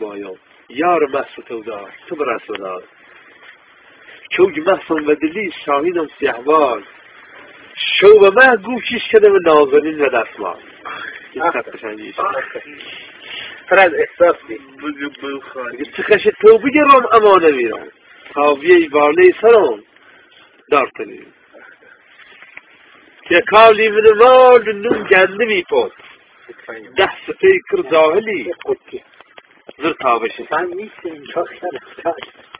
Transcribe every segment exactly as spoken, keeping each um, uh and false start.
مایم یار مسوتو دار تو برسولار چوگ محسن و دلی شاهینم سیهوار شو و مه گوشیش کده و نازنین و دستمال این خط قشنگیش پر از احساس بی چه خشه تو بگرم اما نمیرم تاویه واله سرم دارتنیم که کالی من مال نون گنده می پود ده سفیکر زاهلی زر تابشی من نیست اینجا خیلی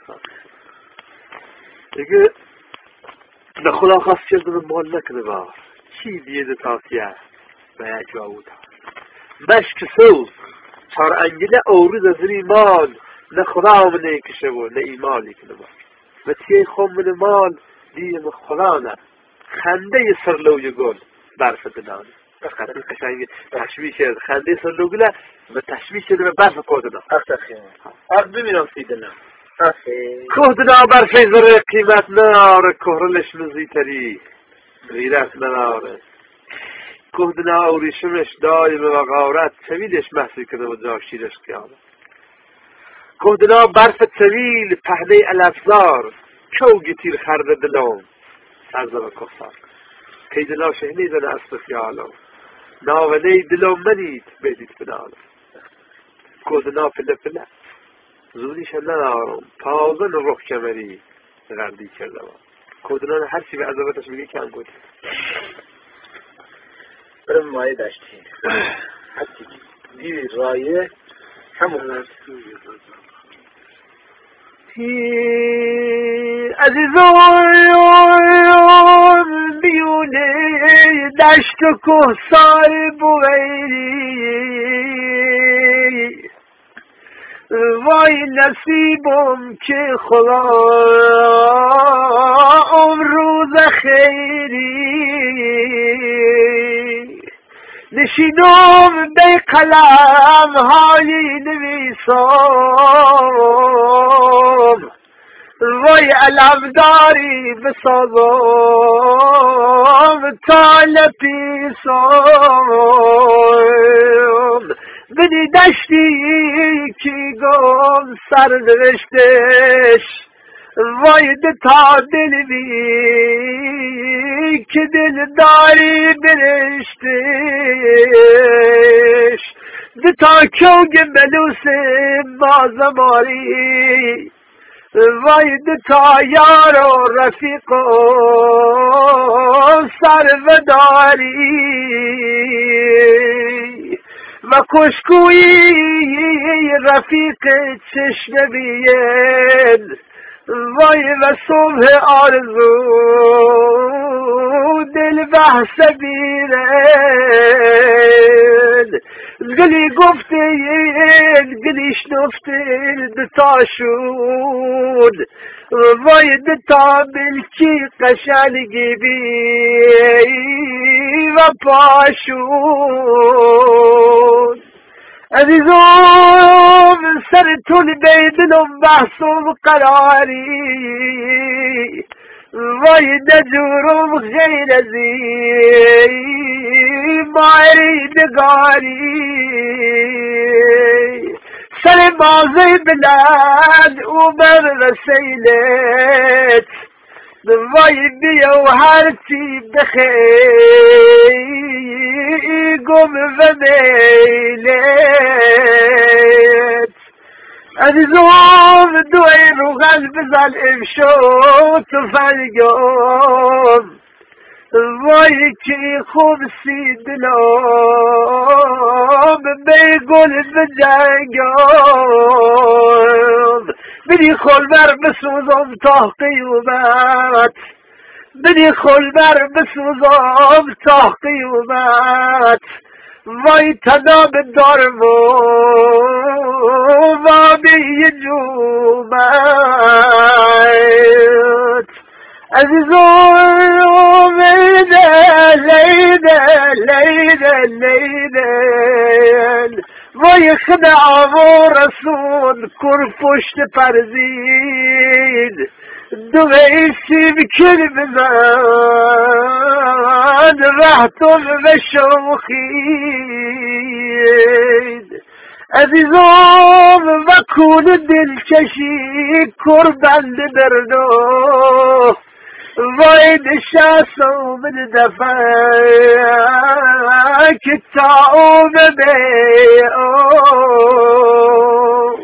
دیگه نه خدا خواست چیز من مال نکنه با چی دیده تاکیه به یک جاوتا مشک سوز چار انگله اورید از مال نه خدا من نیکشه و نه ایمالی کنه با و تیه خون من مال دیم خدا نه خنده سرلوی گل برف دنانه خیلی قشنگه تشبیه شد خنده سرلوگله و تشبیه شده به برف کودنا افتخیم ارد بمیرم سیدنا کودنا برفی زره قیمت ناره کهرلش مزیتری غیرت ناره کودنا اوریشمش دایم و غارت چویلش محصی کرده و جاشیرش قیامت کودنا برف طویل پهنه الافزار چوگی تیر خرده دلوم سرزه و کفار که دلا شهنی زنه است خیالم ناوله دلوم منید بیدید بنالم کودنا پله پله زودیش ندارم تازه رخ کمری غردی کردم کودنا هر چی به عذابتش میگه کم بود برم مایه داشتیم حتی دیوی رایه همون عزیزان بیونه دشت و کوهسار بویری وای نصیبم که خدا امروز خیری نشینم به قلم حالی نویسم وای علمداری بسازم تا لپیسم بدی دشتی کی گم سر نوشتش وای تا دل بی که دل داری برشتش تا کوگ ملوس بازماری وای تا یار و رفیق و سروداری و کشکوی رفیق چشنبین وای و صبح آرزو دل بحث بیرن گلی گفتین گلی شنفتین دتاشون وای دتا ملکی قشنگی بی و پاشون عزیزم سر طول بیدنم بحثم قراری وای نجورم غیر ازی ماری نگاری سر مازه بلند اومر رسیلت وای بیو هرچی بخیر گم و میلت عزیزم دوی روغن بزن امشو تفنگم وای که خوب سی دلم بی گل بجنگم بدی خلبر بسوزم تا قیومت بدی خلبر بسوزم تا قیومت وای تناب دارم و بی جومت عزیزم لیده لیده لیده لیده وای خدا و رسول کر پشت پرزید دوی سیب کل بزن رهتون و شوخید عزیزم و کون دلکشی کربند بردو وای نشستم من دفعه که تاوم بیو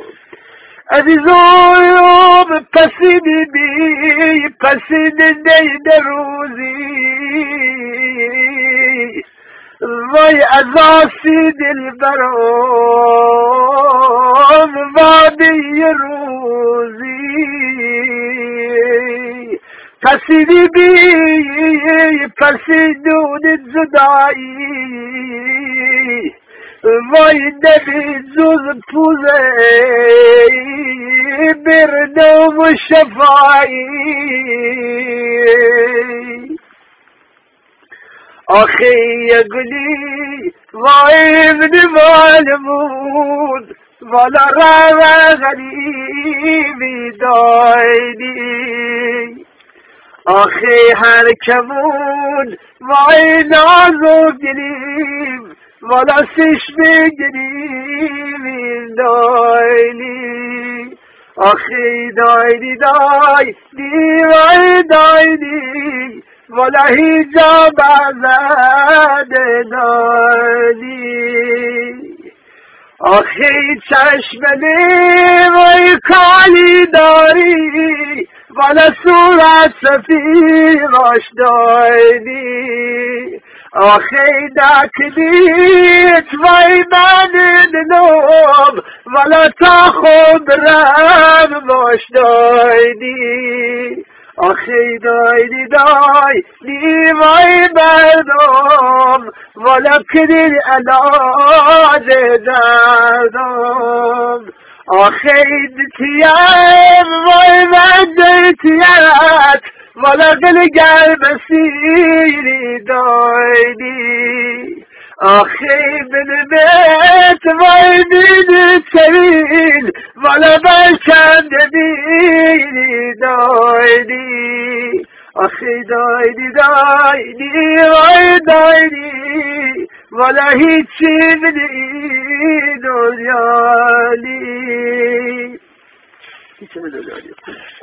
عزیزویم پسینی بی پسینی نید روزی وای ازاسی دل برام وادی روزی پسینی بی پسینون زدایی وای نبی زوز پوزه برنو و شفایی آخی گلی وای من والمون والا را غریبی دایدی آخی هر کمون وای نازو گلیم والا سشم گلیم دایلی آخی دایلی دایلی وای دایلی والا هیجاب آزاد دایلی آخی چشمنی وای کالی داری والا صورت سفیراش دایلی آخی داکدیت وای من ننوم والا تا خود رم باش دایلی آخی دایلی دایلی وای مردم والا کدیر علاج دردم آخی دتیم وای من دتیت والا گلگر بسیری دایلی آخی من بیت وای دید سویل والا بلکن دبیری دایلی آخی دایلی دایلی وای دایلی والا هیچی منی دنیالی هیچی من دنیالی